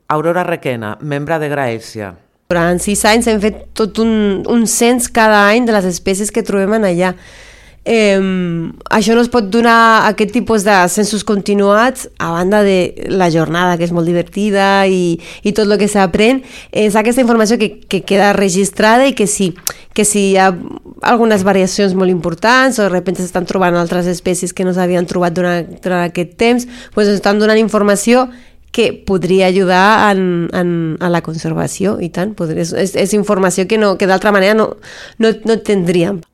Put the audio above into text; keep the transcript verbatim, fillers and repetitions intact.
Aurora Requena, membre de Graècia. Durant sis anys hem fet tot un, un cens cada any de les espècies que trobem allà. Eh, això no es pot donar aquest tipus de censos continuats a banda de la jornada, que és molt divertida, i, i tot el que s'aprèn. És aquesta informació que, que queda registrada i que si, que si hi ha algunes variacions molt importants o de sobte s'estan trobant altres espècies que no s'havien trobat durant, durant aquest temps, doncs ens estan donant informació que podria ajudar en, en, a la conservació, i tant. És, és, és informació que, no, que d'altra manera no, no, no tindríem.